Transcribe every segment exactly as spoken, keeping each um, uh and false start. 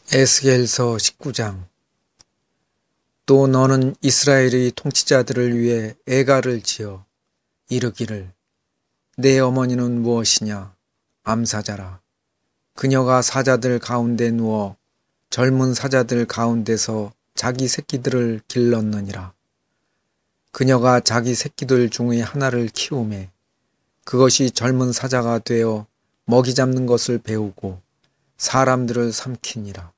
에스겔서 십구 장. 또 너는 이스라엘의 통치자들을 위해 애가를 지어 이르기를 내 어머니는 무엇이냐? 암사자라. 그녀가 사자들 가운데 누워 젊은 사자들 가운데서 자기 새끼들을 길렀느니라. 그녀가 자기 새끼들 중의 하나를 키우매 그것이 젊은 사자가 되어 먹이 잡는 것을 배우고 사람들을 삼키니라.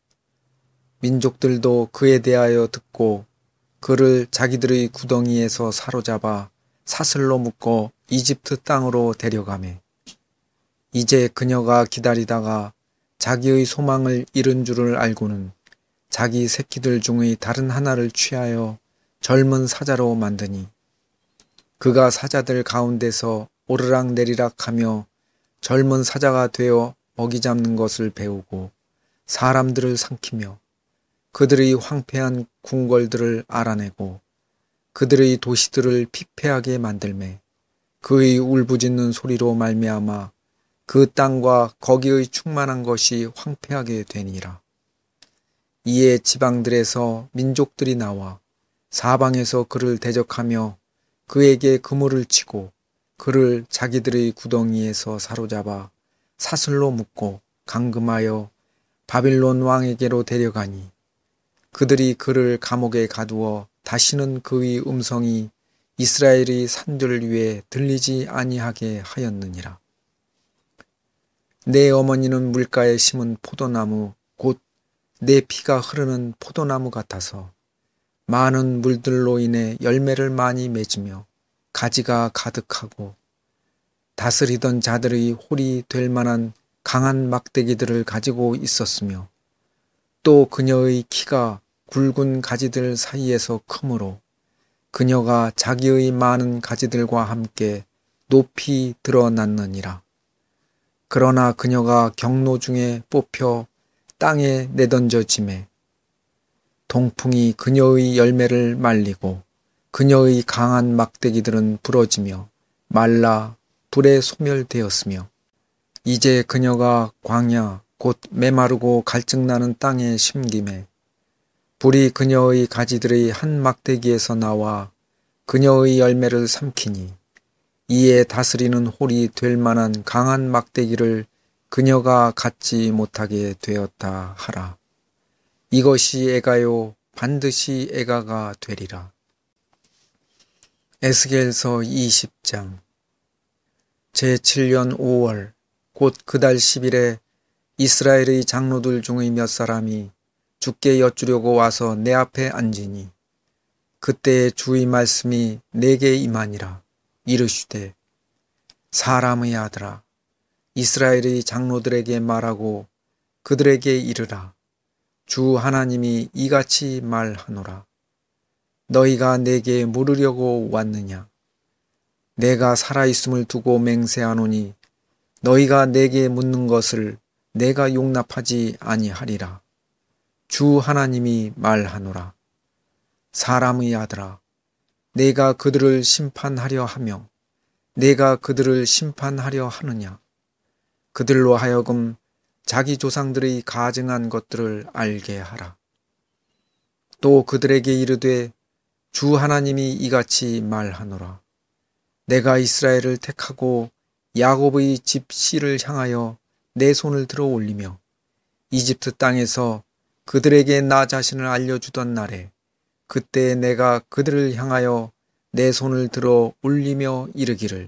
민족들도 그에 대하여 듣고 그를 자기들의 구덩이에서 사로잡아 사슬로 묶어 이집트 땅으로 데려가매 이제 그녀가 기다리다가 자기의 소망을 잃은 줄을 알고는 자기 새끼들 중의 다른 하나를 취하여 젊은 사자로 만드니 그가 사자들 가운데서 오르락 내리락 하며 젊은 사자가 되어 먹이 잡는 것을 배우고 사람들을 삼키며 그들의 황폐한 궁궐들을 알아내고 그들의 도시들을 피폐하게 만들매 그의 울부짖는 소리로 말미암아 그 땅과 거기의 충만한 것이 황폐하게 되니라. 이에 지방들에서 민족들이 나와 사방에서 그를 대적하며 그에게 그물을 치고 그를 자기들의 구덩이에서 사로잡아 사슬로 묶고 감금하여 바빌론 왕에게로 데려가니 그들이 그를 감옥에 가두어 다시는 그의 음성이 이스라엘의 산들 위에 들리지 아니하게 하였느니라. 내 어머니는 물가에 심은 포도나무 곧 내 피가 흐르는 포도나무 같아서 많은 물들로 인해 열매를 많이 맺으며 가지가 가득하고 다스리던 자들의 홀이 될 만한 강한 막대기들을 가지고 있었으며 또 그녀의 키가 굵은 가지들 사이에서 크므로 그녀가 자기의 많은 가지들과 함께 높이 드러났느니라. 그러나 그녀가 경로 중에 뽑혀 땅에 내던져지매 동풍이 그녀의 열매를 말리고 그녀의 강한 막대기들은 부러지며 말라 불에 소멸되었으며 이제 그녀가 광야 곧 메마르고 갈증나는 땅에 심김에 불이 그녀의 가지들의 한 막대기에서 나와 그녀의 열매를 삼키니 이에 다스리는 홀이 될 만한 강한 막대기를 그녀가 갖지 못하게 되었다 하라. 이것이 애가요 반드시 애가가 되리라. 에스겔서 이십 장. 제칠 년 오월 곧 그달 십 일에 이스라엘의 장로들 중의 몇 사람이 주께 여쭈려고 와서 내 앞에 앉으니 그때에 주의 말씀이 내게 임하니라. 이르시되 사람의 아들아 이스라엘의 장로들에게 말하고 그들에게 이르라. 주 하나님이 이같이 말하노라. 너희가 내게 물으려고 왔느냐? 내가 살아있음을 두고 맹세하노니 너희가 내게 묻는 것을 내가 용납하지 아니하리라. 주 하나님이 말하노라. 사람의 아들아 내가 그들을 심판하려 하며 내가 그들을 심판하려 하느냐? 그들로 하여금 자기 조상들의 가증한 것들을 알게 하라. 또 그들에게 이르되 주 하나님이 이같이 말하노라. 내가 이스라엘을 택하고 야곱의 집 씨를 향하여 내 손을 들어 올리며 이집트 땅에서 그들에게 나 자신을 알려주던 날에 그때 내가 그들을 향하여 내 손을 들어 올리며 이르기를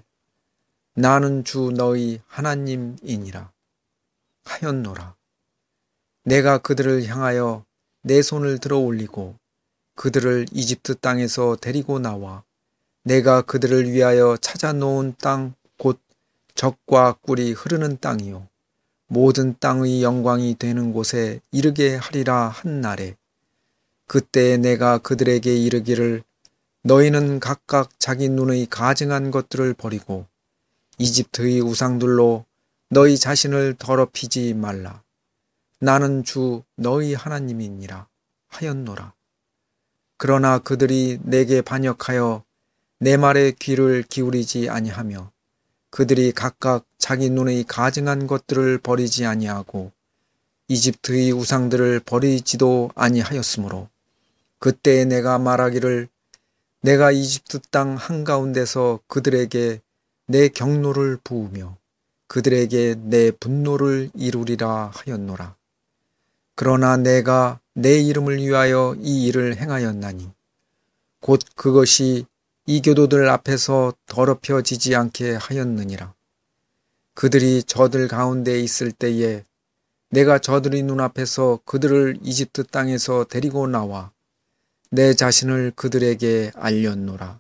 나는 주 너희 하나님이니라 하였노라. 내가 그들을 향하여 내 손을 들어 올리고 그들을 이집트 땅에서 데리고 나와 내가 그들을 위하여 찾아놓은 땅 곧 젖과 꿀이 흐르는 땅이요 모든 땅의 영광이 되는 곳에 이르게 하리라 한 날에 그때 내가 그들에게 이르기를 너희는 각각 자기 눈의 가증한 것들을 버리고 이집트의 우상들로 너희 자신을 더럽히지 말라. 나는 주 너희 하나님이니라 하였노라. 그러나 그들이 내게 반역하여 내 말에 귀를 기울이지 아니하며 그들이 각각 자기 눈의 가증한 것들을 버리지 아니하고 이집트의 우상들을 버리지도 아니하였으므로 그때에 내가 말하기를 내가 이집트 땅 한가운데서 그들에게 내 경노를 부으며 그들에게 내 분노를 이루리라 하였노라. 그러나 내가 내 이름을 위하여 이 일을 행하였나니 곧 그것이 이 교도들 앞에서 더럽혀지지 않게 하였느니라. 그들이 저들 가운데 있을 때에 내가 저들의 눈앞에서 그들을 이집트 땅에서 데리고 나와 내 자신을 그들에게 알렸노라.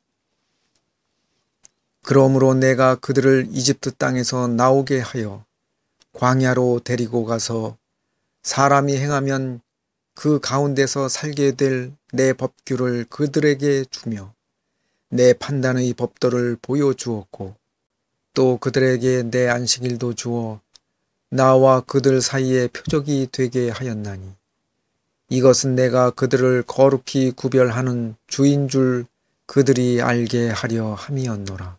그러므로 내가 그들을 이집트 땅에서 나오게 하여 광야로 데리고 가서 사람이 행하면 그 가운데서 살게 될 내 법규를 그들에게 주며 내 판단의 법도를 보여주었고 또 그들에게 내 안식일도 주어 나와 그들 사이에 표적이 되게 하였나니 이것은 내가 그들을 거룩히 구별하는 주인 줄 그들이 알게 하려 함이었노라.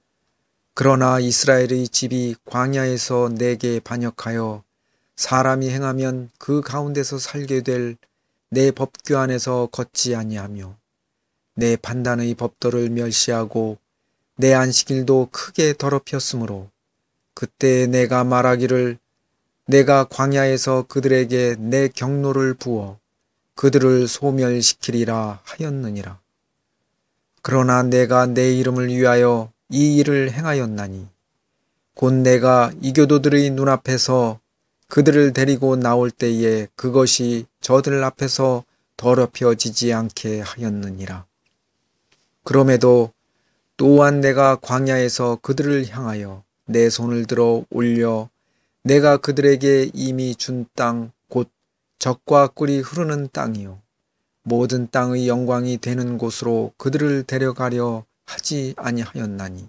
그러나 이스라엘의 집이 광야에서 내게 반역하여 사람이 행하면 그 가운데서 살게 될 내 법규 안에서 걷지 아니하며 내 판단의 법도를 멸시하고 내 안식일도 크게 더럽혔으므로 그때 내가 말하기를 내가 광야에서 그들에게 내 경노를 부어 그들을 소멸시키리라 하였느니라. 그러나 내가 내 이름을 위하여 이 일을 행하였나니 곧 내가 이 교도들의 눈앞에서 그들을 데리고 나올 때에 그것이 저들 앞에서 더럽혀지지 않게 하였느니라. 그럼에도 또한 내가 광야에서 그들을 향하여 내 손을 들어 올려 내가 그들에게 이미 준 땅 곧 젖과 꿀이 흐르는 땅이요 모든 땅의 영광이 되는 곳으로 그들을 데려가려 하지 아니하였나니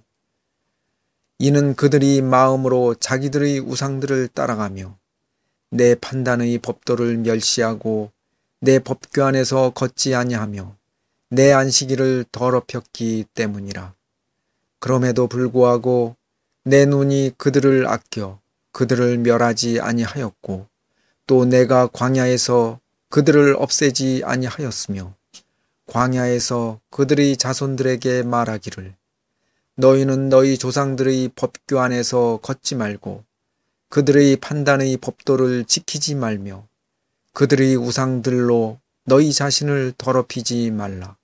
이는 그들이 마음으로 자기들의 우상들을 따라가며 내 판단의 법도를 멸시하고 내 법규 안에서 걷지 아니하며 내 안식일을 더럽혔기 때문이라. 그럼에도 불구하고 내 눈이 그들을 아껴 그들을 멸하지 아니하였고 또 내가 광야에서 그들을 없애지 아니하였으며 광야에서 그들의 자손들에게 말하기를 너희는 너희 조상들의 법규 안에서 걷지 말고 그들의 판단의 법도를 지키지 말며 그들의 우상들로 너희 자신을 더럽히지 말라.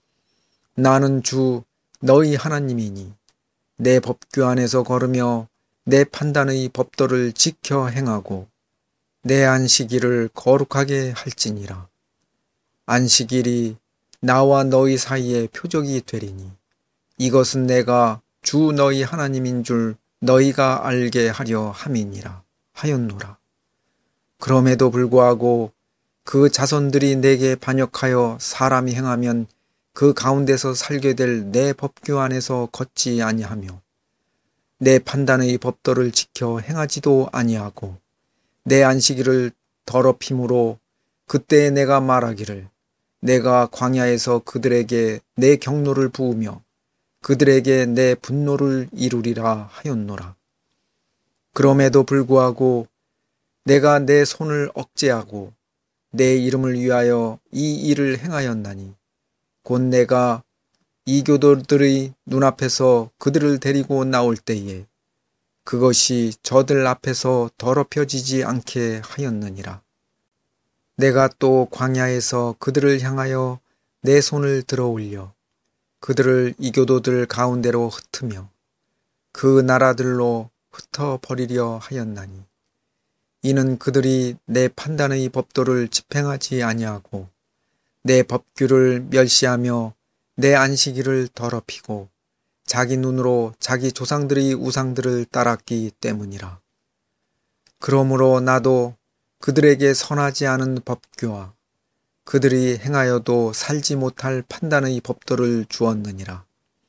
나는 주 너희 하나님이니 내 법규 안에서 걸으며 내 판단의 법도를 지켜 행하고 내 안식일을 거룩하게 할지니라. 안식일이 나와 너희 사이에 표적이 되리니 이것은 내가 주 너희 하나님인 줄 너희가 알게 하려 함이니라 하였노라. 그럼에도 불구하고 그 자손들이 내게 반역하여 사람이 행하면 그 가운데서 살게 될 내 법규 안에서 걷지 아니하며 내 판단의 법도를 지켜 행하지도 아니하고 내 안식일을 더럽힘으로 그때에 내가 말하기를 내가 광야에서 그들에게 내 경노를 부으며 그들에게 내 분노를 이루리라 하였노라. 그럼에도 불구하고 내가 내 손을 억제하고 내 이름을 위하여 이 일을 행하였나니 곧 내가 이 교도들의 눈앞에서 그들을 데리고 나올 때에 그것이 저들 앞에서 더럽혀지지 않게 하였느니라. 내가 또 광야에서 그들을 향하여 내 손을 들어 올려 그들을 이 교도들 가운데로 흩으며 그 나라들로 흩어버리려 하였나니 이는 그들이 내 판단의 법도를 집행하지 아니하고 내 법규를 멸시하며 내 안식일을 더럽히고 자기 눈으로 자기 조상들의 우상들을 따랐기 때문이라. 그러므로 나도 그들에게 선하지 않은 법규와 그들이 행하여도 살지 못할 판단의 법도를 주었느니라.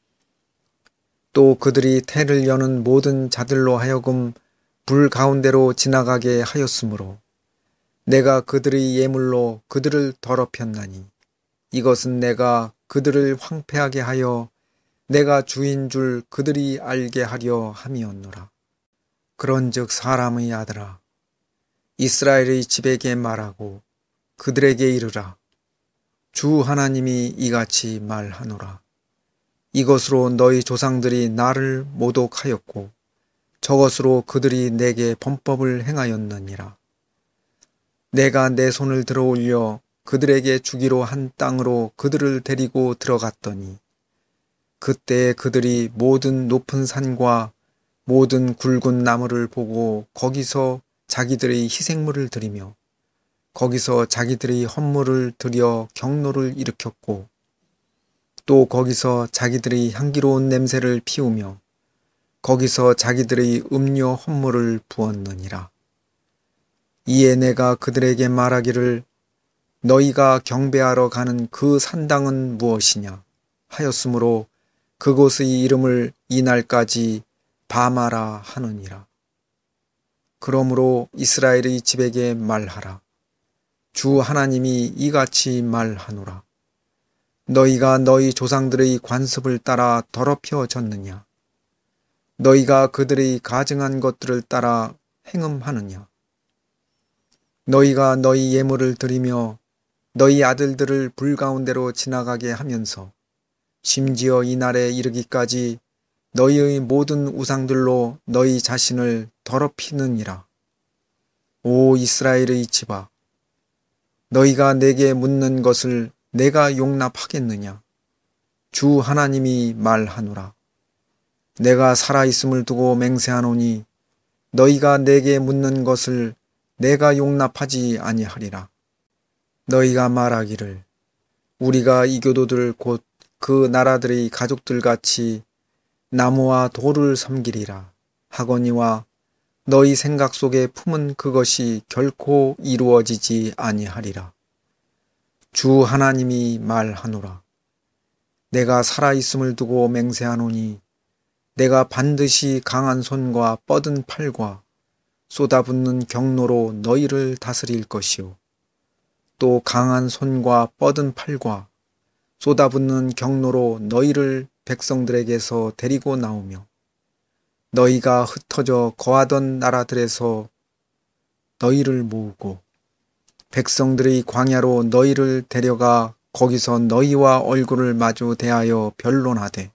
또 그들이 태를 여는 모든 자들로 하여금 불 가운데로 지나가게 하였으므로 내가 그들의 예물로 그들을 더럽혔나니 이것은 내가 그들을 황폐하게 하여 내가 주인 줄 그들이 알게 하려 함이었노라. 그런즉 사람의 아들아 이스라엘의 집에게 말하고 그들에게 이르라. 주 하나님이 이같이 말하노라. 이것으로 너희 조상들이 나를 모독하였고 저것으로 그들이 내게 범법을 행하였느니라. 내가 내 손을 들어 올려 그들에게 주기로 한 땅으로 그들을 데리고 들어갔더니 그때 그들이 모든 높은 산과 모든 굵은 나무를 보고 거기서 자기들의 희생물을 드리며 거기서 자기들의 헌물을 드려 경노를 일으켰고 또 거기서 자기들의 향기로운 냄새를 피우며 거기서 자기들의 음료 헌물을 부었느니라. 이에 내가 그들에게 말하기를 너희가 경배하러 가는 그 산당은 무엇이냐 하였으므로 그곳의 이름을 이날까지 바마라 하느니라. 그러므로 이스라엘의 집에게 말하라. 주 하나님이 이같이 말하노라. 너희가 너희 조상들의 관습을 따라 더럽혀졌느냐? 너희가 그들의 가증한 것들을 따라 행음하느냐? 너희가 너희 예물을 드리며 너희 아들들을 불 가운데로 지나가게 하면서 심지어 이날에 이르기까지 너희의 모든 우상들로 너희 자신을 더럽히느니라. 오 이스라엘의 집아, 너희가 내게 묻는 것을 내가 용납하겠느냐? 주 하나님이 말하노라. 내가 살아있음을 두고 맹세하노니 너희가 내게 묻는 것을 내가 용납하지 아니하리라. 너희가 말하기를 우리가 이교도들 곧 그 나라들의 가족들같이 나무와 돌을 섬기리라 하거니와 너희 생각 속에 품은 그것이 결코 이루어지지 아니하리라. 주 하나님이 말하노라. 내가 살아있음을 두고 맹세하노니 내가 반드시 강한 손과 뻗은 팔과 쏟아붓는 경로로 너희를 다스릴 것이요 또 강한 손과 뻗은 팔과 쏟아붓는 경로로 너희를 백성들에게서 데리고 나오며 너희가 흩어져 거하던 나라들에서 너희를 모으고 백성들의 광야로 너희를 데려가 거기서 너희와 얼굴을 마주 대하여 변론하되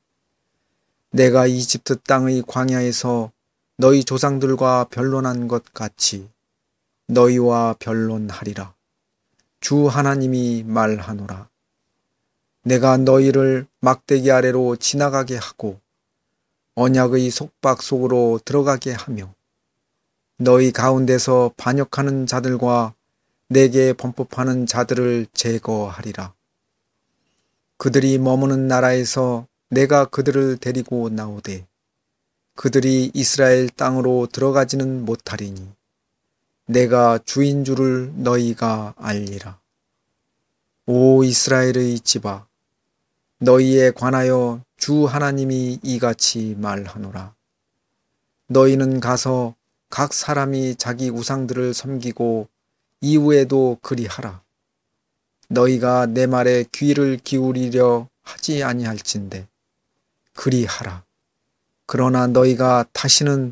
내가 이집트 땅의 광야에서 너희 조상들과 변론한 것 같이 너희와 변론하리라. 주 하나님이 말하노라. 내가 너희를 막대기 아래로 지나가게 하고 언약의 속박 속으로 들어가게 하며 너희 가운데서 반역하는 자들과 내게 범법하는 자들을 제거하리라. 그들이 머무는 나라에서 내가 그들을 데리고 나오되 그들이 이스라엘 땅으로 들어가지는 못하리니 내가 주인 줄을 너희가 알리라. 오 이스라엘의 집아, 너희에 관하여 주 하나님이 이같이 말하노라. 너희는 가서 각 사람이 자기 우상들을 섬기고 이후에도 그리하라. 너희가 내 말에 귀를 기울이려 하지 아니할진대 그리하라. 그러나 너희가 다시는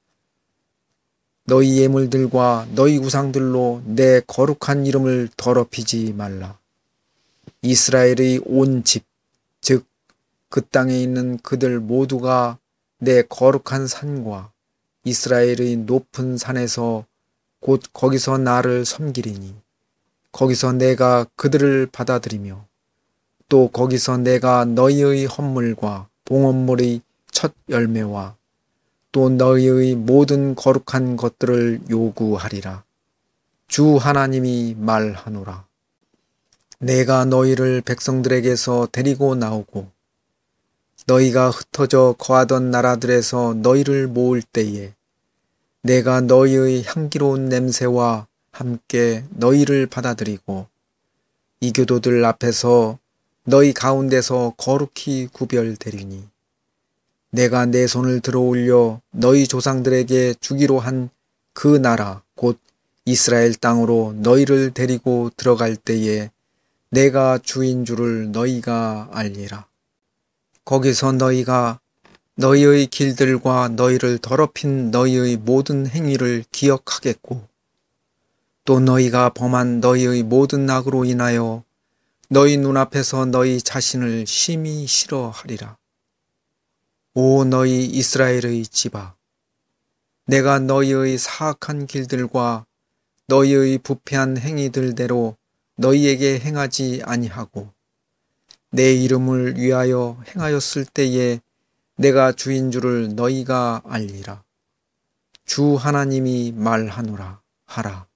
너희 예물들과 너희 우상들로 내 거룩한 이름을 더럽히지 말라. 이스라엘의 온 집, 즉 그 땅에 있는 그들 모두가 내 거룩한 산과 이스라엘의 높은 산에서 곧 거기서 나를 섬기리니 거기서 내가 그들을 받아들이며 또 거기서 내가 너희의 헌물과 봉헌물의 첫 열매와 또 너희의 모든 거룩한 것들을 요구하리라. 주 하나님이 말하노라. 내가 너희를 백성들에게서 데리고 나오고 너희가 흩어져 거하던 나라들에서 너희를 모을 때에 내가 너희의 향기로운 냄새와 함께 너희를 받아들이고 이교도들 앞에서 너희 가운데서 거룩히 구별되리니 내가 내 손을 들어 올려 너희 조상들에게 주기로 한 그 나라 곧 이스라엘 땅으로 너희를 데리고 들어갈 때에 내가 주인 줄을 너희가 알리라. 거기서 너희가 너희의 길들과 너희를 더럽힌 너희의 모든 행위를 기억하겠고 또 너희가 범한 너희의 모든 악으로 인하여 너희 눈앞에서 너희 자신을 심히 싫어하리라. 오 너희 이스라엘의 집아, 내가 너희의 사악한 길들과 너희의 부패한 행위들대로 너희에게 행하지 아니하고 내 이름을 위하여 행하였을 때에 내가 주인 줄을 너희가 알리라. 주 하나님이 말하노라 하라.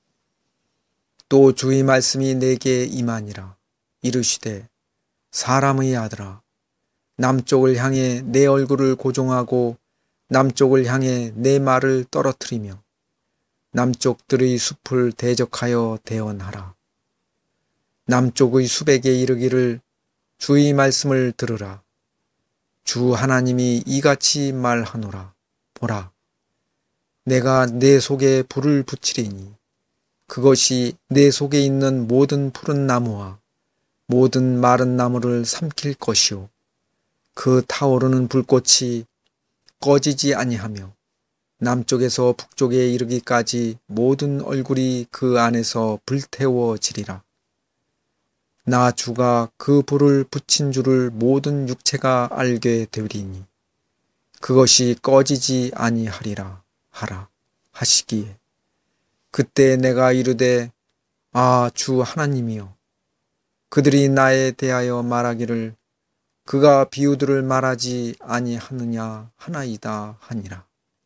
또 주의 말씀이 내게 임하니라. 이르시되 사람의 아들아, 남쪽을 향해 내 얼굴을 고종하고 남쪽을 향해 내 말을 떨어뜨리며 남쪽들의 숲을 대적하여 대언하라. 남쪽의 숲에게 이르기를 주의 말씀을 들으라. 주 하나님이 이같이 말하노라. 보라, 내가 내 속에 불을 붙이리니 그것이 내 속에 있는 모든 푸른 나무와 모든 마른 나무를 삼킬 것이요 그 타오르는 불꽃이 꺼지지 아니하며 남쪽에서 북쪽에 이르기까지 모든 얼굴이 그 안에서 불태워지리라. 나 주가 그 불을 붙인 줄을 모든 육체가 알게 되리니 그것이 꺼지지 아니하리라 하라 하시기에 그때 내가 이르되 아 주 하나님이여, 그들이 나에 대하여 말하기를 그가 비유들을 말하지 아니하느냐 하나이다 하니라.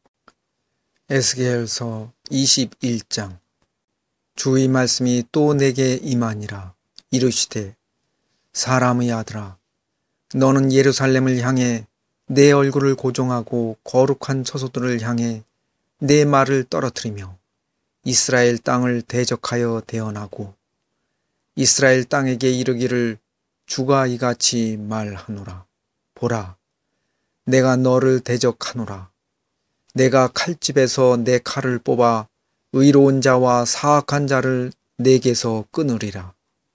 에스겔서 이십일 장. 주의 말씀이 또 내게 임하니라. 이르시되 사람의 아들아, 너는 예루살렘을 향해 내 얼굴을 고종하고 거룩한 처소들을 향해 내 말을 떨어뜨리며 이스라엘 땅을 대적하여 대언하고 이스라엘 땅에게 이르기를 주가 이같이 말하노라. 보라, 내가 너를 대적하노라. 내가 칼집에서 내 칼을 뽑아 의로운 자와 사악한 자를 내게서 끊으리라.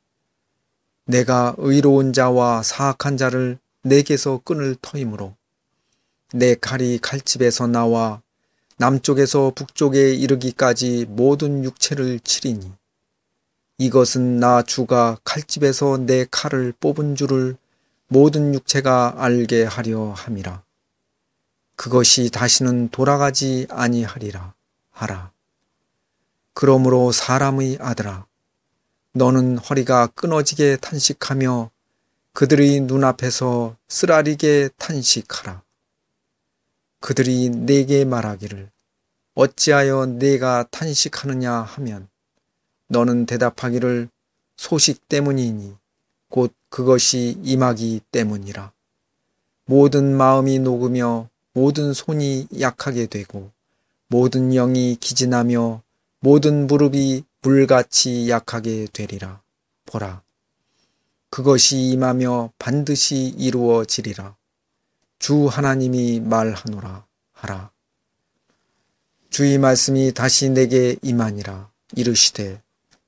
내가 의로운 자와 사악한 자를 내게서 끊을 터이므로 내 칼이 칼집에서 나와 남쪽에서 북쪽에 이르기까지 모든 육체를 치리니 이것은 나 주가 칼집에서 내 칼을 뽑은 줄을 모든 육체가 알게 하려 함이라. 그것이 다시는 돌아가지 아니하리라 하라. 그러므로 사람의 아들아, 너는 허리가 끊어지게 탄식하며 그들의 눈앞에서 쓰라리게 탄식하라. 그들이 내게 말하기를 어찌하여 내가 탄식하느냐 하면 너는 대답하기를 소식 때문이니 곧 그것이 임하기 때문이라. 모든 마음이 녹으며 모든 손이 약하게 되고 모든 영이 기진하며 모든 무릎이 불같이 약하게 되리라. 보라, 그것이 임하며 반드시 이루어지리라. 주 하나님이 말하노라 하라. 주의 말씀이 다시 내게 임하니라. 이르시되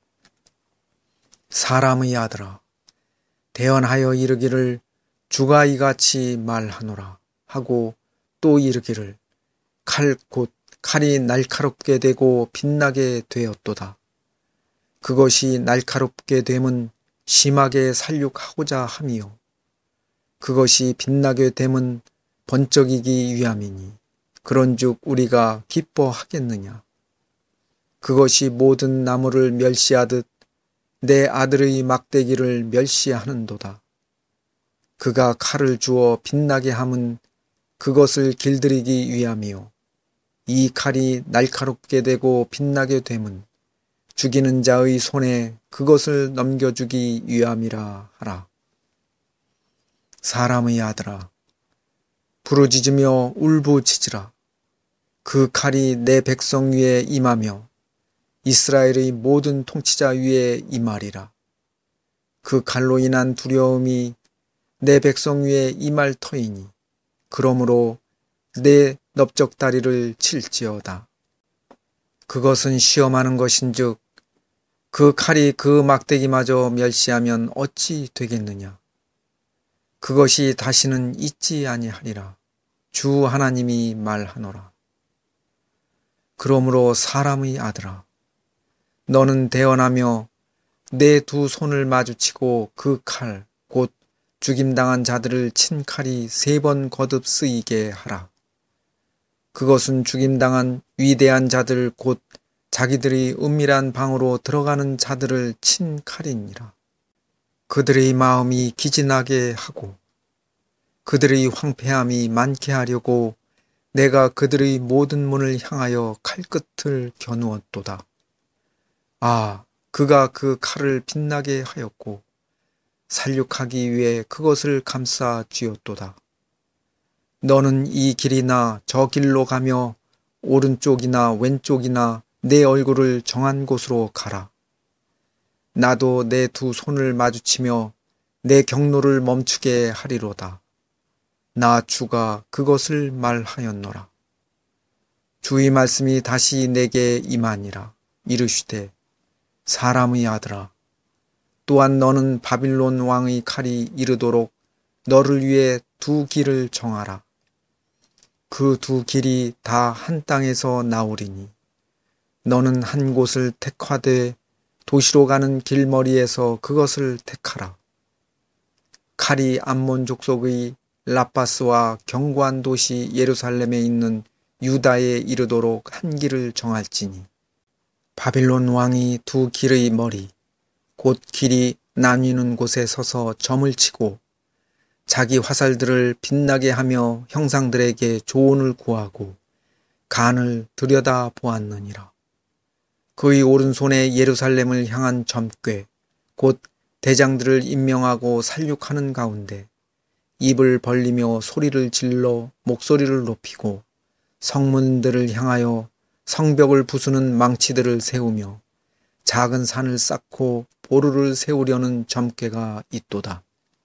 사람의 아들아, 대언하여 이르기를 주가 이같이 말하노라 하고 또 이르기를 칼 곧 칼이 날카롭게 되고 빛나게 되었도다. 그것이 날카롭게 됨은 심하게 살육하고자 함이요 그것이 빛나게 됨은 번쩍이기 위함이니 그런즉 우리가 기뻐하겠느냐. 그것이 모든 나무를 멸시하듯 내 아들의 막대기를 멸시하는도다. 그가 칼을 주어 빛나게 함은 그것을 길들이기 위함이요 이 칼이 날카롭게 되고 빛나게 됨은 죽이는 자의 손에 그것을 넘겨주기 위함이라 하라. 사람의 아들아, 부르짖으며 울부짖으라. 그 칼이 내 백성 위에 임하며 이스라엘의 모든 통치자 위에 임하리라. 그 칼로 인한 두려움이 내 백성 위에 임할 터이니 그러므로 내 넓적다리를 칠지어다. 그것은 시험하는 것인즉 그 칼이 그 막대기마저 멸시하면 어찌 되겠느냐. 그것이 다시는 있지 아니하리라. 주 하나님이 말하노라. 그러므로 사람의 아들아, 너는 대언하며 내 두 손을 마주치고 그 칼, 곧 죽임당한 자들을 친 칼이 세 번 거듭 쓰이게 하라. 그것은 죽임당한 위대한 자들 곧 자기들이 은밀한 방으로 들어가는 자들을 친 칼이니라. 그들의 마음이 기진하게 하고 그들의 황폐함이 많게 하려고 내가 그들의 모든 문을 향하여 칼끝을 겨누었도다. 아, 그가 그 칼을 빛나게 하였고 살육하기 위해 그것을 감싸 쥐었도다. 너는 이 길이나 저 길로 가며 오른쪽이나 왼쪽이나 내 얼굴을 정한 곳으로 가라. 나도 내 두 손을 마주치며 내 경로를 멈추게 하리로다. 나 주가 그것을 말하였노라. 주의 말씀이 다시 내게 임하니라. 이르시되 사람의 아들아, 또한 너는 바빌론 왕의 칼이 이르도록 너를 위해 두 길을 정하라. 그 두 길이 다 한 땅에서 나오리니 너는 한 곳을 택하되 도시로 가는 길머리에서 그것을 택하라. 칼이 암몬 족속의 라파스와 견고한 도시 예루살렘에 있는 유다에 이르도록 한 길을 정할지니 바빌론 왕이 두 길의 머리 곧 길이 나뉘는 곳에 서서 점을 치고 자기 화살들을 빛나게 하며 형상들에게 조언을 구하고 간을 들여다 보았느니라. 그의 오른손에 예루살렘을 향한 점괘 곧 대장들을 임명하고 살육하는 가운데 입을 벌리며 소리를 질러 목소리를 높이고 성문들을 향하여 성벽을 부수는 망치들을 세우며 작은 산을 쌓고 보루를 세우려는 점괘가 있도다.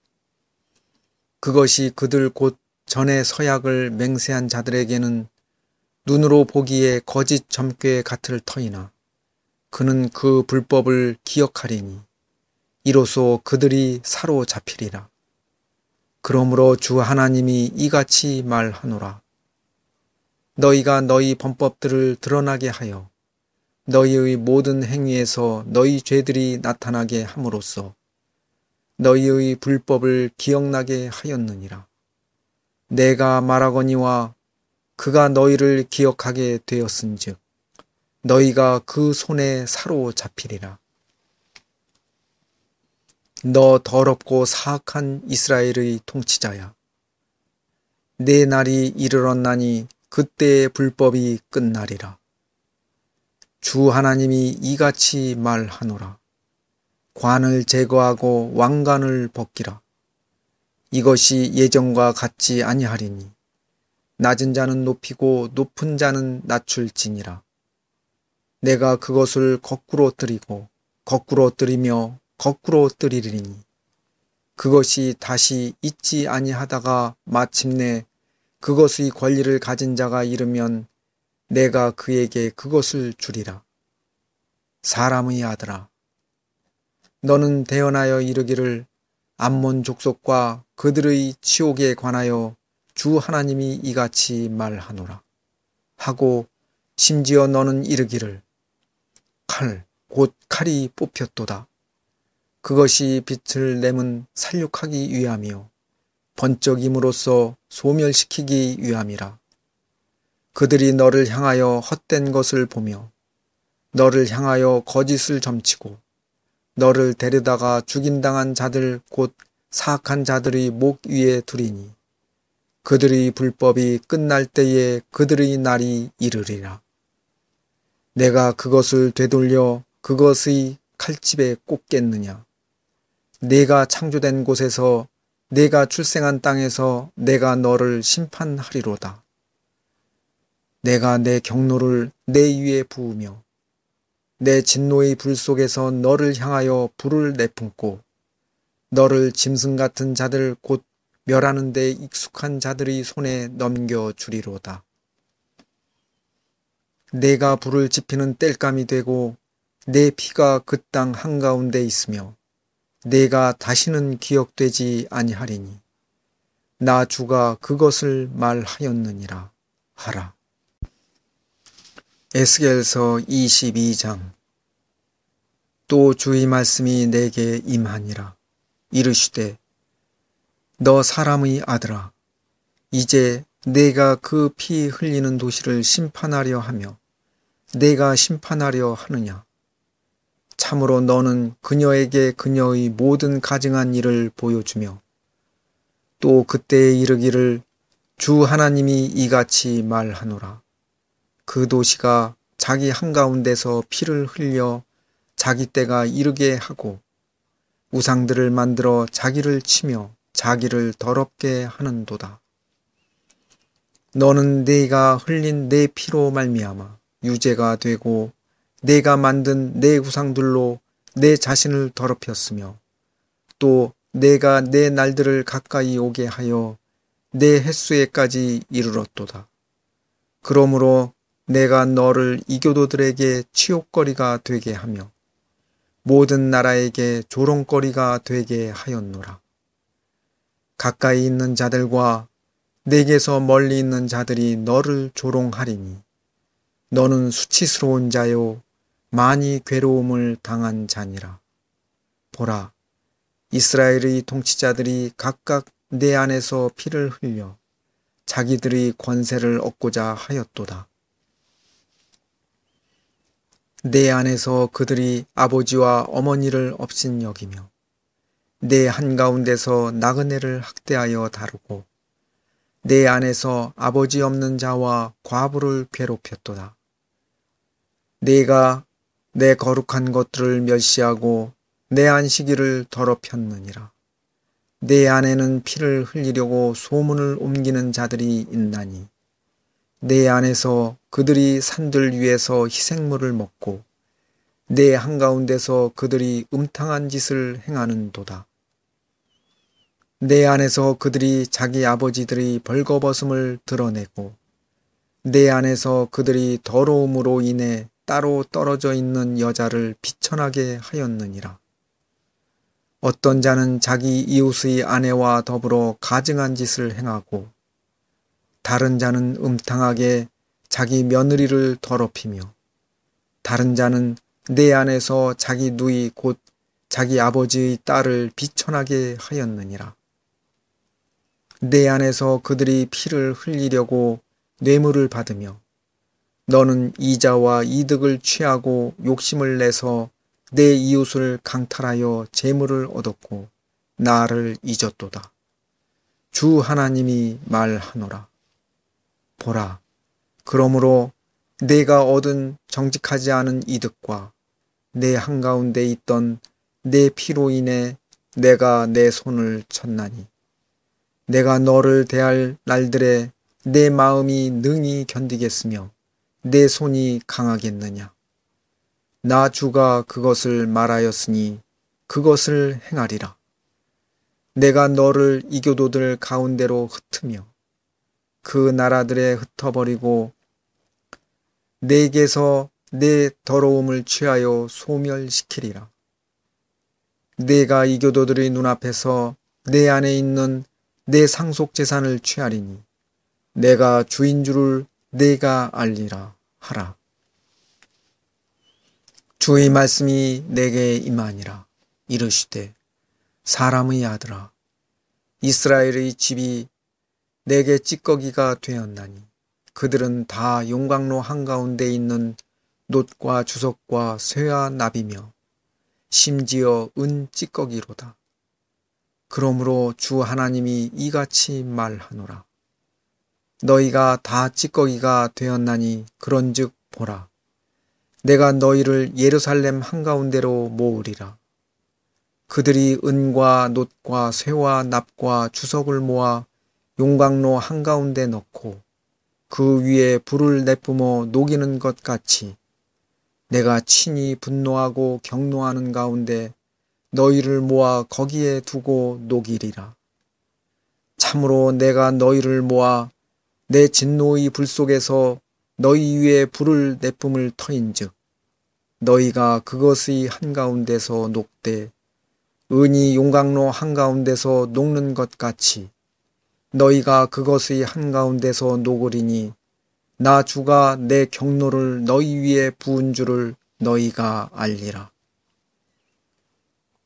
그것이 그들 곧 전에 서약을 맹세한 자들에게는 눈으로 보기에 거짓 점괘 같을 터이나 그는 그 불법을 기억하리니 이로써 그들이 사로잡히리라. 그러므로 주 하나님이 이같이 말하노라. 너희가 너희 범법들을 드러나게 하여 너희의 모든 행위에서 너희 죄들이 나타나게 함으로써 너희의 불법을 기억나게 하였느니라. 내가 말하거니와 그가 너희를 기억하게 되었은즉 너희가 그 손에 사로잡히리라. 너 더럽고 사악한 이스라엘의 통치자야. 내 날이 이르렀나니 그때의 불법이 끝나리라. 주 하나님이 이같이 말하노라. 관을 제거하고 왕관을 벗기라. 이것이 예전과 같지 아니하리니 낮은 자는 높이고 높은 자는 낮출지니라. 내가 그것을 거꾸로 뜨리고 거꾸로 뜨리며 거꾸로 뜨리리니 그것이 다시 있지 아니하다가 마침내 그것의 권리를 가진 자가 이르면 내가 그에게 그것을 주리라. 사람의 아들아, 너는 대언하여 이르기를 암몬 족속과 그들의 치욕에 관하여 주 하나님이 이같이 말하노라 하고 심지어 너는 이르기를 칼, 곧 칼이 뽑혔도다. 그것이 빛을 내문 살육하기 위함이요 번쩍임으로써 소멸시키기 위함이라. 그들이 너를 향하여 헛된 것을 보며 너를 향하여 거짓을 점치고 너를 데려다가 죽임당한 자들 곧 사악한 자들의 목 위에 두리니 그들의 불법이 끝날 때에 그들의 날이 이르리라. 내가 그것을 되돌려 그것의 칼집에 꽂겠느냐. 내가 창조된 곳에서 내가 출생한 땅에서 내가 너를 심판하리로다. 내가 내 경로를 내 위에 부으며 내 진노의 불 속에서 너를 향하여 불을 내뿜고 너를 짐승 같은 자들 곧 멸하는 데 익숙한 자들의 손에 넘겨주리로다. 내가 불을 지피는 땔감이 되고 내 피가 그 땅 한가운데 있으며 내가 다시는 기억되지 아니하리니 나 주가 그것을 말하였느니라 하라. 에스겔서 이십이 장. 또 주의 말씀이 내게 임하니라. 이르시되 너 사람의 아들아, 이제 내가 그 피 흘리는 도시를 심판하려 하며 내가 심판하려 하느냐. 참으로 너는 그녀에게 그녀의 모든 가증한 일을 보여주며 또 그때에 이르기를 주 하나님이 이같이 말하노라. 그 도시가 자기 한가운데서 피를 흘려 자기 때가 이르게 하고 우상들을 만들어 자기를 치며 자기를 더럽게 하는도다. 너는 내가 흘린 내 피로 말미암아 유죄가 되고 내가 만든 내 우상들로 내 자신을 더럽혔으며 또 내가 내 날들을 가까이 오게 하여 내 햇수에까지 이르렀도다. 그러므로 내가 너를 이교도들에게 치욕거리가 되게 하며 모든 나라에게 조롱거리가 되게 하였노라. 가까이 있는 자들과 내게서 멀리 있는 자들이 너를 조롱하리니 너는 수치스러운 자요 많이 괴로움을 당한 자니라. 보라, 이스라엘의 통치자들이 각각 내 안에서 피를 흘려 자기들의 권세를 얻고자 하였도다. 내 안에서 그들이 아버지와 어머니를 업신여기며 내 한가운데서 나그네를 학대하여 다루고 내 안에서 아버지 없는 자와 과부를 괴롭혔도다. 내가 내 거룩한 것들을 멸시하고 내 안식일을 더럽혔느니라. 내 안에는 피를 흘리려고 소문을 옮기는 자들이 있나니 내 안에서 그들이 산들 위에서 희생물을 먹고 내 한가운데서 그들이 음탕한 짓을 행하는도다. 내 안에서 그들이 자기 아버지들의 벌거벗음을 드러내고 내 안에서 그들이 더러움으로 인해 따로 떨어져 있는 여자를 비천하게 하였느니라. 어떤 자는 자기 이웃의 아내와 더불어 가증한 짓을 행하고 다른 자는 음탕하게 자기 며느리를 더럽히며 다른 자는 내 안에서 자기 누이 곧 자기 아버지의 딸을 비천하게 하였느니라. 내 안에서 그들이 피를 흘리려고 뇌물을 받으며 너는 이자와 이득을 취하고 욕심을 내서 내 이웃을 강탈하여 재물을 얻었고 나를 잊었도다. 주 하나님이 말하노라. 보라, 그러므로 내가 얻은 정직하지 않은 이득과 내 한가운데 있던 내 피로 인해 내가 내 손을 쳤나니 내가 너를 대할 날들에 내 마음이 능히 견디겠으며 내 손이 강하겠느냐. 나 주가 그것을 말하였으니 그것을 행하리라. 내가 너를 이교도들 가운데로 흩으며 그 나라들에 흩어버리고 내게서 내 더러움을 취하여 소멸시키리라. 내가 이교도들의 눈앞에서 내 안에 있는 내 상속재산을 취하리니 내가 주인 줄을 내가 알리라 하라. 주의 말씀이 내게 임하니라. 이르시되 사람의 아들아, 이스라엘의 집이 내게 찌꺼기가 되었나니 그들은 다 용광로 한가운데 있는 놋과 주석과 쇠와 납이며 심지어 은 찌꺼기로다. 그러므로 주 하나님이 이같이 말하노라. 너희가 다 찌꺼기가 되었나니 그런즉 보라, 내가 너희를 예루살렘 한가운데로 모으리라. 그들이 은과 놋과 쇠와 납과 주석을 모아 용광로 한가운데 넣고 그 위에 불을 내뿜어 녹이는 것 같이 내가 친히 분노하고 경노하는 가운데 너희를 모아 거기에 두고 녹이리라. 참으로 내가 너희를 모아 내 진노의 불 속에서 너희 위에 불을 내뿜을 터인즉 너희가 그것의 한가운데서 녹되 은이 용광로 한가운데서 녹는 것 같이 너희가 그것의 한가운데서 녹으리니 나 주가 내 경노를 너희 위에 부은 줄을 너희가 알리라.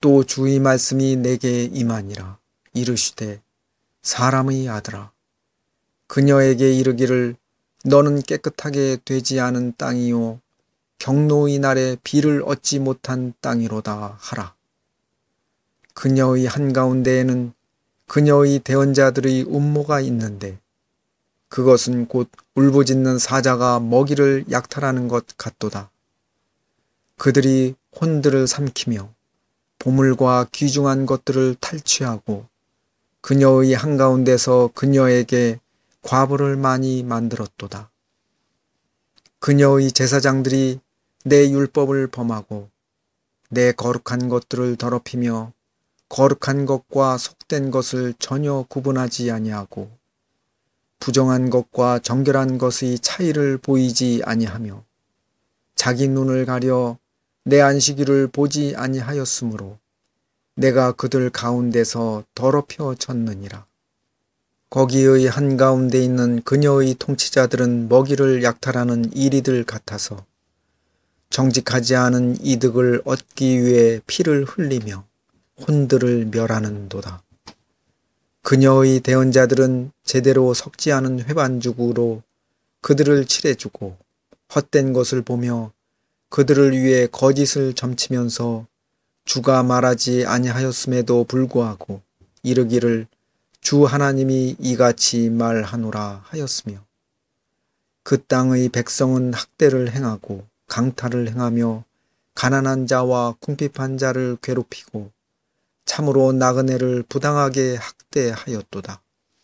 또 주의 말씀이 내게 임하니라. 이르시되 사람의 아들아, 그녀에게 이르기를 너는 깨끗하게 되지 않은 땅이요 경노의 날에 비를 얻지 못한 땅이로다 하라. 그녀의 한가운데에는 그녀의 대언자들의 음모가 있는데 그것은 곧 울부짖는 사자가 먹이를 약탈하는 것 같도다. 그들이 혼들을 삼키며 보물과 귀중한 것들을 탈취하고 그녀의 한가운데서 그녀에게 과부를 많이 만들었도다. 그녀의 제사장들이 내 율법을 범하고 내 거룩한 것들을 더럽히며 거룩한 것과 속된 것을 전혀 구분하지 아니하고 부정한 것과 정결한 것의 차이를 보이지 아니하며 자기 눈을 가려 내 안식일을 보지 아니하였으므로 내가 그들 가운데서 더럽혀졌느니라. 거기의 한가운데 있는 그녀의 통치자들은 먹이를 약탈하는 이리들 같아서 정직하지 않은 이득을 얻기 위해 피를 흘리며 혼들을 멸하는도다. 그녀의 대언자들은 제대로 섞지 않은 회반죽으로 그들을 칠해주고 헛된 것을 보며 그들을 위해 거짓을 점치면서 주가 말하지 아니하였음에도 불구하고 이르기를 주 하나님이 이같이 말하노라 하였으며 그 땅의 백성은 학대를 행하고 강탈을 행하며 가난한 자와 궁핍한 자를 괴롭히고 참으로 나그네를 부당하게 학대하였도다.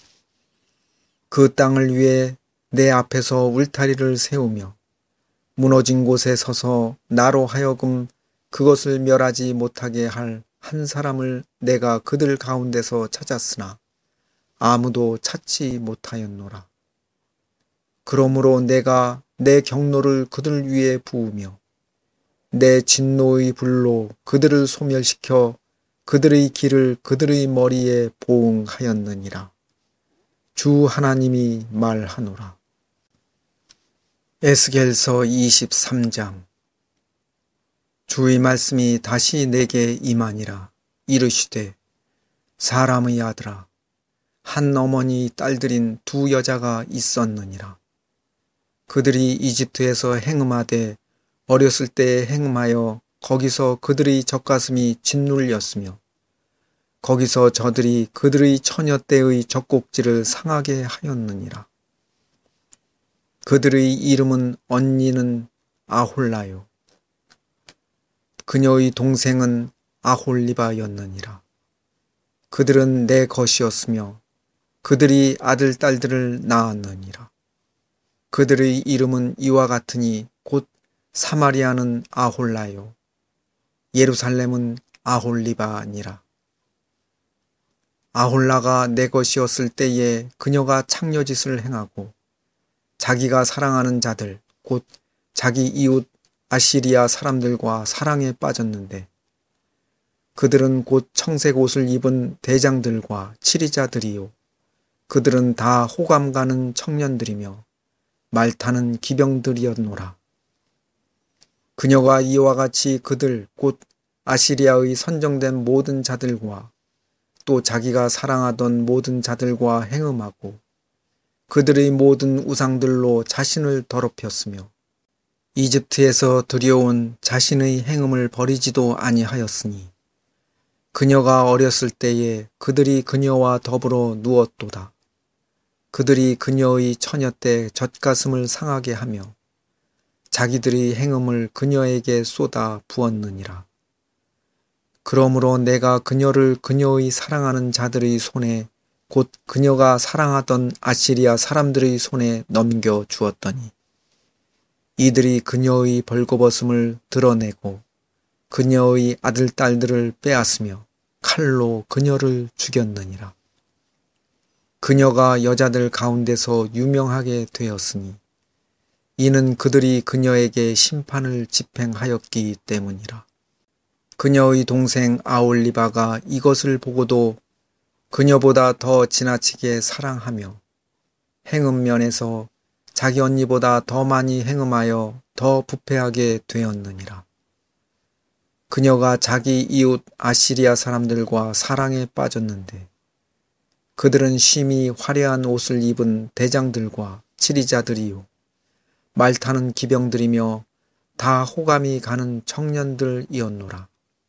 그 땅을 위해 내 앞에서 울타리를 세우며 무너진 곳에 서서 나로 하여금 그것을 멸하지 못하게 할 한 사람을 내가 그들 가운데서 찾았으나 아무도 찾지 못하였노라. 그러므로 내가 내 경노를 그들 위에 부으며 내 진노의 불로 그들을 소멸시켜 그들의 길을 그들의 머리에 보응하였느니라. 주 하나님이 말하노라. 에스겔서 이십삼 장. 주의 말씀이 다시 내게 임하니라. 이르시되 사람의 아들아, 한 어머니 딸들인 두 여자가 있었느니라. 그들이 이집트에서 행음하되 어렸을 때에 행음하여 거기서 그들의 젖가슴이 짓눌렸으며 거기서 저들이 그들의 처녀 때의 젖꼭지를 상하게 하였느니라. 그들의 이름은 언니는 아홀라요. 그녀의 동생은 아홀리바였느니라. 그들은 내 것이었으며 그들이 아들, 딸들을 낳았느니라. 그들의 이름은 이와 같으니 곧 사마리아는 아홀라요. 예루살렘은 아홀리바니라. 아홀라가 내 것이었을 때에 그녀가 창녀짓을 행하고 자기가 사랑하는 자들, 곧 자기 이웃 아시리아 사람들과 사랑에 빠졌는데 그들은 곧 청색 옷을 입은 대장들과 치리자들이요. 그들은 다 호감 가는 청년들이며 말타는 기병들이었노라. 그녀가 이와 같이 그들 곧 아시리아의 선정된 모든 자들과 또 자기가 사랑하던 모든 자들과 행음하고 그들의 모든 우상들로 자신을 더럽혔으며 이집트에서 들여온 자신의 행음을 버리지도 아니하였으니 그녀가 어렸을 때에 그들이 그녀와 더불어 누웠도다. 그들이 그녀의 처녀 때 젖가슴을 상하게 하며 자기들의 행음을 그녀에게 쏟아 부었느니라. 그러므로 내가 그녀를 그녀의 사랑하는 자들의 손에 곧 그녀가 사랑하던 아시리아 사람들의 손에 넘겨 주었더니 이들이 그녀의 벌거벗음을 드러내고 그녀의 아들, 딸들을 빼앗으며 칼로 그녀를 죽였느니라. 그녀가 여자들 가운데서 유명하게 되었으니 이는 그들이 그녀에게 심판을 집행하였기 때문이라. 그녀의 동생 아올리바가 이것을 보고도 그녀보다 더 지나치게 사랑하며 행음면에서 자기 언니보다 더 많이 행음하여 더 부패하게 되었느니라. 그녀가 자기 이웃 아시리아 사람들과 사랑에 빠졌는데 그들은 심히 화려한 옷을 입은 대장들과 치리자들이요 말 타는 기병들이며 다 호감이 가는 청년들이었노라.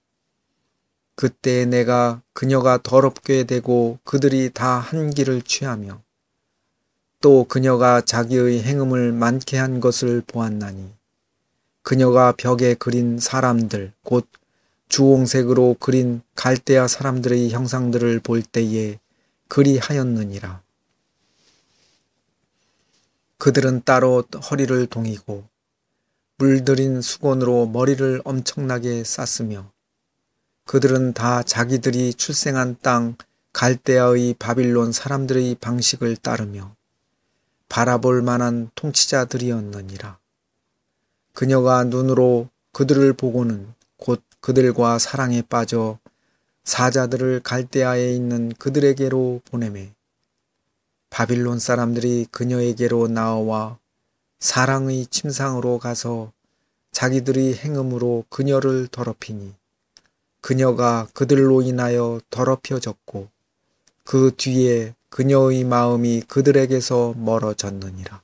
그때 내가 그녀가 더럽게 되고 그들이 다 한기를 취하며 또 그녀가 자기의 행음을 많게 한 것을 보았나니 그녀가 벽에 그린 사람들 곧 주홍색으로 그린 갈대아 사람들의 형상들을 볼 때에 그리하였느니라. 그들은 따로 허리를 동이고 물들인 수건으로 머리를 엄청나게 쌌으며 그들은 다 자기들이 출생한 땅 갈대아의 바빌론 사람들의 방식을 따르며 바라볼 만한 통치자들이었느니라. 그녀가 눈으로 그들을 보고는 곧 그들과 사랑에 빠져 사자들을 갈대아에 있는 그들에게로 보내매 바빌론 사람들이 그녀에게로 나와 사랑의 침상으로 가서 자기들의 행음으로 그녀를 더럽히니 그녀가 그들로 인하여 더럽혀졌고 그 뒤에 그녀의 마음이 그들에게서 멀어졌느니라.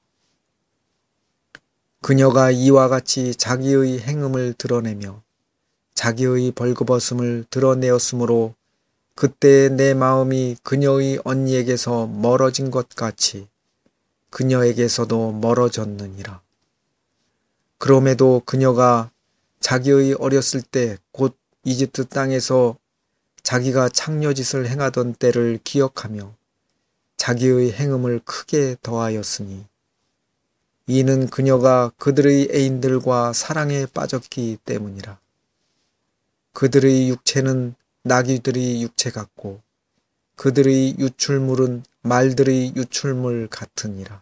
그녀가 이와 같이 자기의 행음을 드러내며 자기의 벌거벗음을 드러내었으므로 그때 내 마음이 그녀의 언니에게서 멀어진 것 같이 그녀에게서도 멀어졌느니라. 그럼에도 그녀가 자기의 어렸을 때 곧 이집트 땅에서 자기가 창녀짓을 행하던 때를 기억하며 자기의 행음을 크게 더하였으니 이는 그녀가 그들의 애인들과 사랑에 빠졌기 때문이라. 그들의 육체는 나귀들의 육체 같고 그들의 유출물은 말들의 유출물 같으니라.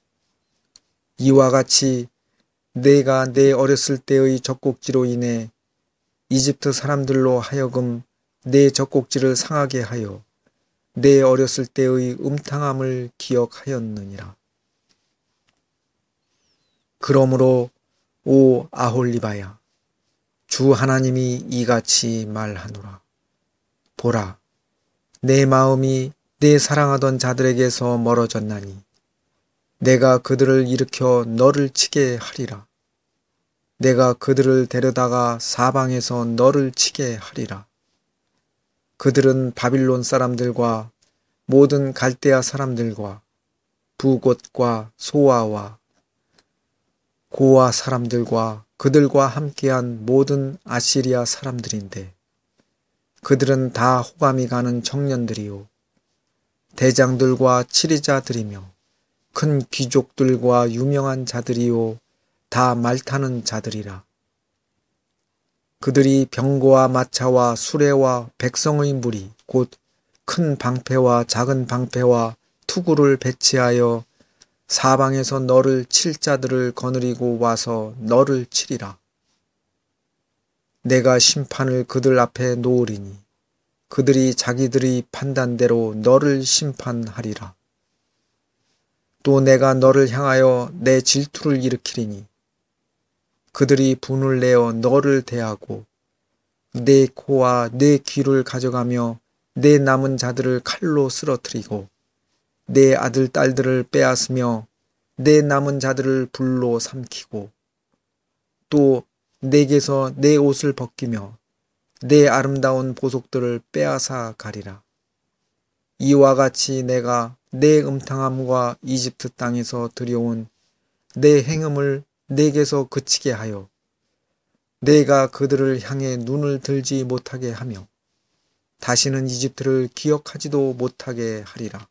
이와 같이 내가 내 어렸을 때의 젖꼭지로 인해 이집트 사람들로 하여금 내 젖꼭지를 상하게 하여 내 어렸을 때의 음탕함을 기억하였느니라. 그러므로 오 아홀리바야, 주 하나님이 이같이 말하노라. 보라, 내 마음이 내 사랑하던 자들에게서 멀어졌나니 내가 그들을 일으켜 너를 치게 하리라. 내가 그들을 데려다가 사방에서 너를 치게 하리라. 그들은 바빌론 사람들과 모든 갈대아 사람들과 부곳과 소아와 고아 사람들과 그들과 함께한 모든 아시리아 사람들인데 그들은 다 호감이 가는 청년들이요 대장들과 치리자들이며 큰 귀족들과 유명한 자들이요 다 말타는 자들이라. 그들이 병거와 마차와 수레와 백성의 무리 곧 큰 방패와 작은 방패와 투구를 배치하여 사방에서 너를 칠 자들을 거느리고 와서 너를 치리라. 내가 심판을 그들 앞에 놓으리니 그들이 자기들의 판단대로 너를 심판하리라. 또 내가 너를 향하여 내 질투를 일으키리니 그들이 분을 내어 너를 대하고 내 코와 내 귀를 가져가며 내 남은 자들을 칼로 쓰러뜨리고 내 아들 딸들을 빼앗으며 내 남은 자들을 불로 삼키고 또 내게서 내 옷을 벗기며 내 아름다운 보석들을 빼앗아 가리라. 이와 같이 내가 내 음탕함과 이집트 땅에서 들여온 내 행음을 내게서 그치게 하여 내가 그들을 향해 눈을 들지 못하게 하며 다시는 이집트를 기억하지도 못하게 하리라.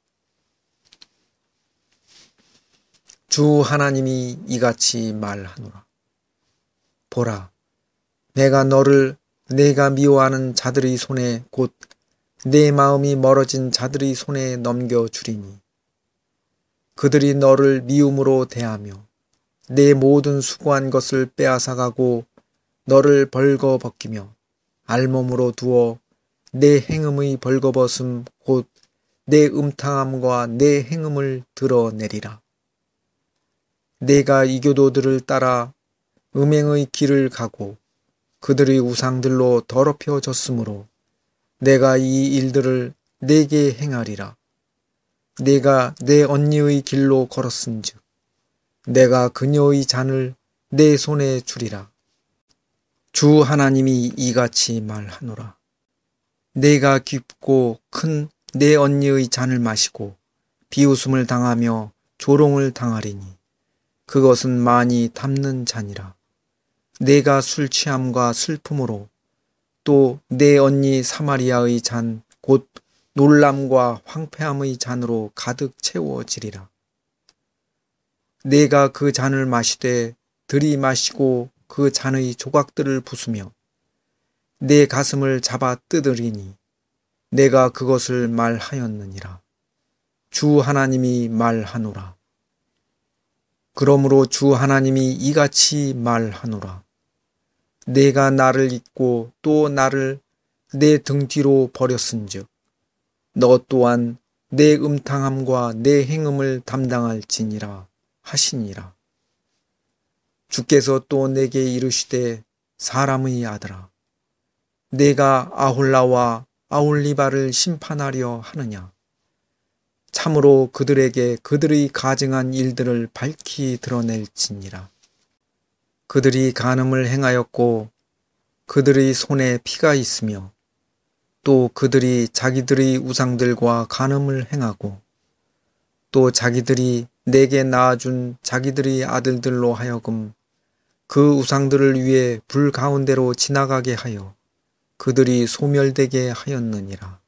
주 하나님이 이같이 말하노라. 보라, 내가 너를 내가 미워하는 자들의 손에 곧 내 마음이 멀어진 자들의 손에 넘겨주리니 그들이 너를 미움으로 대하며 내 모든 수고한 것을 빼앗아가고 너를 벌거벗기며 알몸으로 두어 내 행음의 벌거벗음 곧 내 음탕함과 내 행음을 드러내리라. 내가 이교도들을 따라 음행의 길을 가고 그들의 우상들로 더럽혀졌으므로 내가 이 일들을 내게 행하리라. 내가 내 언니의 길로 걸었은즉 내가 그녀의 잔을 내 손에 주리라. 주 하나님이 이같이 말하노라. 내가 깊고 큰 내 언니의 잔을 마시고 비웃음을 당하며 조롱을 당하리니 그것은 많이 담는 잔이라. 내가 술 취함과 슬픔으로 또 내 언니 사마리아의 잔 곧 놀람과 황폐함의 잔으로 가득 채워지리라. 내가 그 잔을 마시되 들이마시고 그 잔의 조각들을 부수며 내 가슴을 잡아 뜯으리니 내가 그것을 말하였느니라. 주 하나님이 말하노라. 그러므로 주 하나님이 이같이 말하노라. 내가 나를 잊고 또 나를 내 등 뒤로 버렸은즉 너 또한 내 음탕함과 내 행음을 담당할지니라 하시니라. 주께서 또 내게 이르시되 사람의 아들아, 내가 아홀라와 아홀리바를 심판하려 하느냐? 참으로 그들에게 그들의 가증한 일들을 밝히 드러낼지니라. 그들이 간음을 행하였고 그들의 손에 피가 있으며 또 그들이 자기들의 우상들과 간음을 행하고 또 자기들이 내게 낳아준 자기들의 아들들로 하여금 그 우상들을 위해 불 가운데로 지나가게 하여 그들이 소멸되게 하였느니라.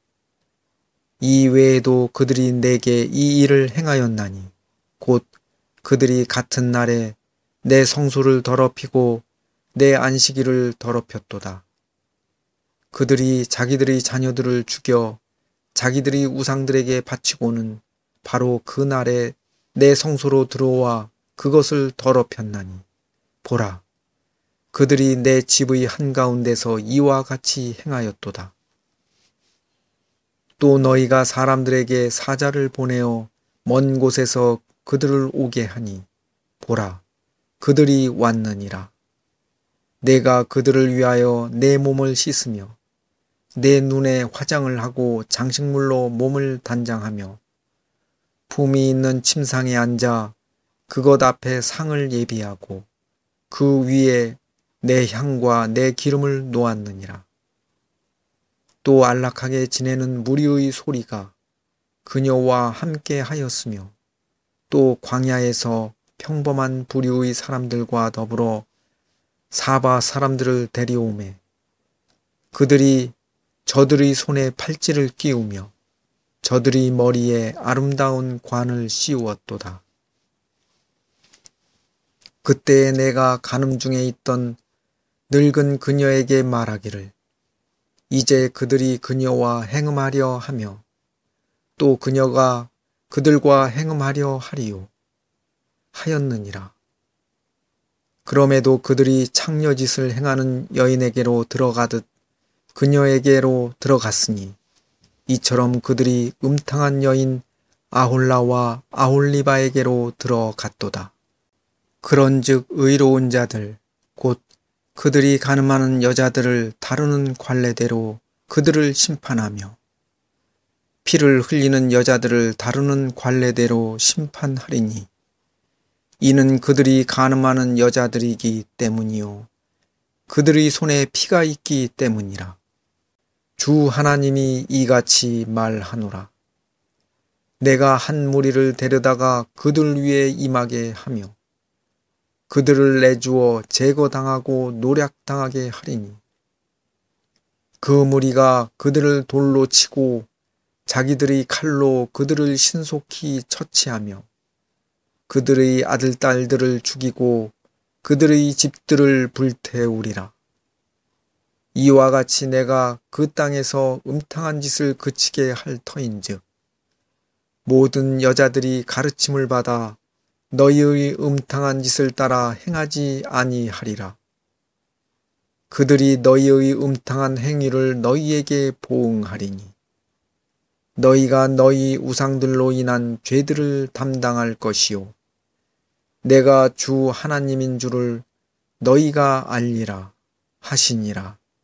이 외에도 그들이 내게 이 일을 행하였나니 곧 그들이 같은 날에 내 성소를 더럽히고 내 안식일을 더럽혔도다. 그들이 자기들의 자녀들을 죽여 자기들의 우상들에게 바치고는 바로 그 날에 내 성소로 들어와 그것을 더럽혔나니 보라, 그들이 내 집의 한가운데서 이와 같이 행하였도다. 또 너희가 사람들에게 사자를 보내어 먼 곳에서 그들을 오게 하니 보라, 그들이 왔느니라. 내가 그들을 위하여 내 몸을 씻으며 내 눈에 화장을 하고 장식물로 몸을 단장하며 품이 있는 침상에 앉아 그것 앞에 상을 예비하고 그 위에 내 향과 내 기름을 놓았느니라. 또 안락하게 지내는 무리의 소리가 그녀와 함께 하였으며 또 광야에서 평범한 부류의 사람들과 더불어 사바 사람들을 데려오매 그들이 저들의 손에 팔찌를 끼우며 저들의 머리에 아름다운 관을 씌우었도다. 그때에 내가 간음 중에 있던 늙은 그녀에게 말하기를 이제 그들이 그녀와 행음하려 하며 또 그녀가 그들과 행음하려 하리요 하였느니라. 그럼에도 그들이 창녀짓을 행하는 여인에게로 들어가듯 그녀에게로 들어갔으니 이처럼 그들이 음탕한 여인 아홀라와 아홀리바에게로 들어갔도다. 그런즉 의로운 자들 곧 그들이 간음하는 여자들을 다루는 관례대로 그들을 심판하며 피를 흘리는 여자들을 다루는 관례대로 심판하리니 이는 그들이 간음하는 여자들이기 때문이요 그들의 손에 피가 있기 때문이라. 주 하나님이 이같이 말하노라. 내가 한 무리를 데려다가 그들 위에 임하게 하며 그들을 내주어 제거당하고 노략당하게 하리니 그 무리가 그들을 돌로 치고 자기들의 칼로 그들을 신속히 처치하며 그들의 아들 딸들을 죽이고 그들의 집들을 불태우리라. 이와 같이 내가 그 땅에서 음탕한 짓을 그치게 할 터인즉 모든 여자들이 가르침을 받아 너희의 음탕한 짓을 따라 행하지 아니하리라. 그들이 너희의 음탕한 행위를 너희에게 보응하리니 너희가 너희 우상들로 인한 죄들을 담당할 것이요 내가 주 하나님인 줄을 너희가 알리라 하시니라.